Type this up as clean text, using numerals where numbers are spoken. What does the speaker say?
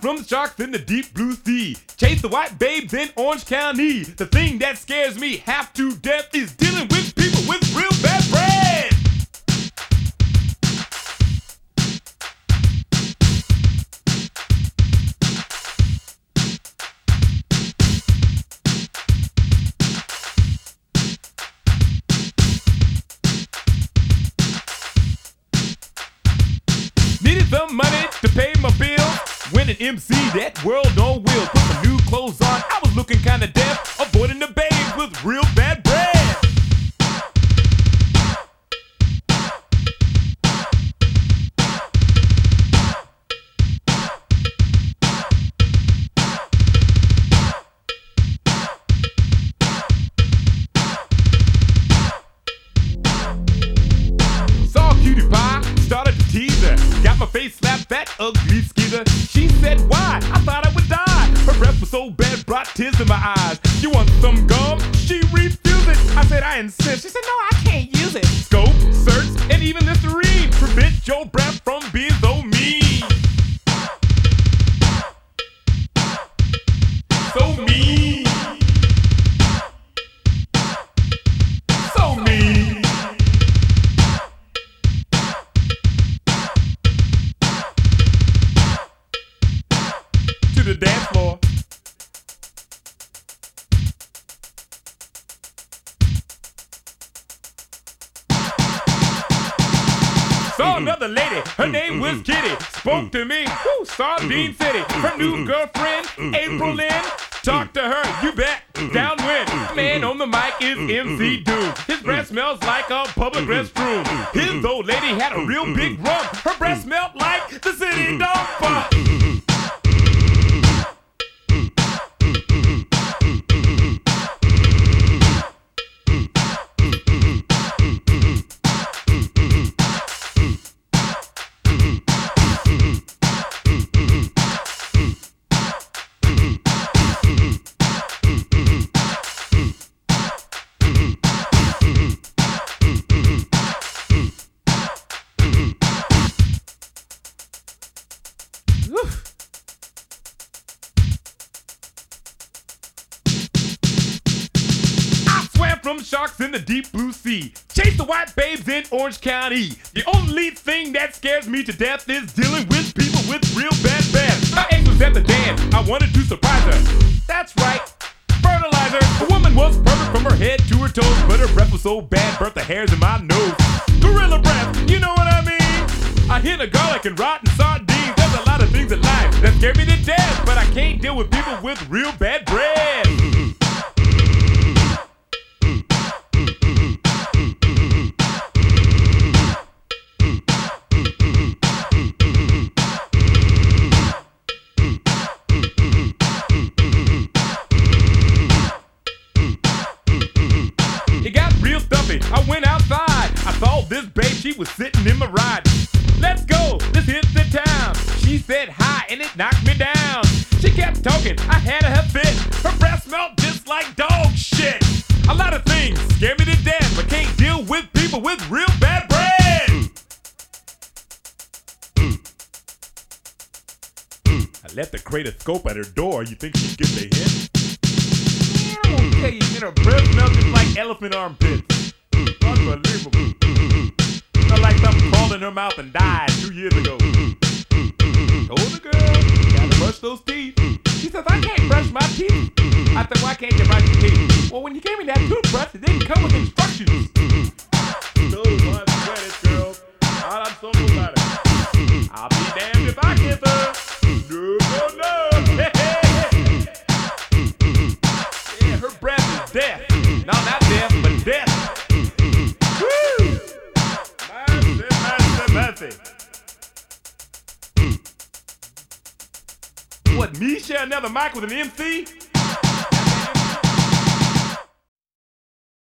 from the sharks in the deep blue sea. Chase the white babes in Orange County. The thing that scares me half to death is dealing with people with real bad breath. Needed some money to pay my bills. When an MC, that world on wheels. Put some new clothes on, I was looking kinda deaf. Avoiding the babes with real bad breath. Saw Cutie Pie, started to tease her. Got my face slapped, that ugly skeezer. She said, why? I thought I would die. Her breath was so bad, brought tears in my eyes. You want some gum? She refused it. I said, I insist. She said, no, I can't use it. Scope, search, and even Listerine prevent your breath from being so mean. So mean. So mean. To the dance floor. Saw another lady, her name was Kitty. Spoke to me, whoo, Sardine City. Her new girlfriend, April Lynn. Talk to her, you bet, downwind. Man on the mic is MC Doom. His breath smells like a public restroom. His old lady had a real big rump. Her breath smelled like the city dump. From sharks in the deep blue sea. Chase the white babes in Orange County. The only thing that scares me to death is dealing with people with real bad breath. My ex was at the dance. I wanted to surprise her. That's right. Fertilizer. The woman was perfect from her head to her toes, but her breath was so bad, burnt the hairs in my nose. Gorilla breath, you know what I mean? I hit a garlic and rotten sardines. There's a lot of things in life that scare me to death, but I can't deal with people with real bad breath. It got real stuffy. I went outside. I saw this babe, she was sitting in my ride. Let's go, let's hit the town. She said hi and it knocked me down. She kept talking, I had her fit. Her breath smelled just like dog shit. A lot of things scare me to death, but can't deal with people with real bad breath. I left the crate of scope at her door. You think she'd get the hit? I won't tell you, and her breath smells just like elephant armpits. Unbelievable. Smelled like something crawled in her mouth and died 2 years ago. Told the girl, gotta brush those teeth. She says, I can't brush my teeth. I said, why can't you brush your teeth? Well, when you gave me that toothbrush, it didn't come with instructions. So much credit, girl. I'm so about it. I'll be damned if I kiss her. No, no, no. Yeah, her breath is death. No, not death, but death. Woo! Mercy. What, me share another mic with an MC?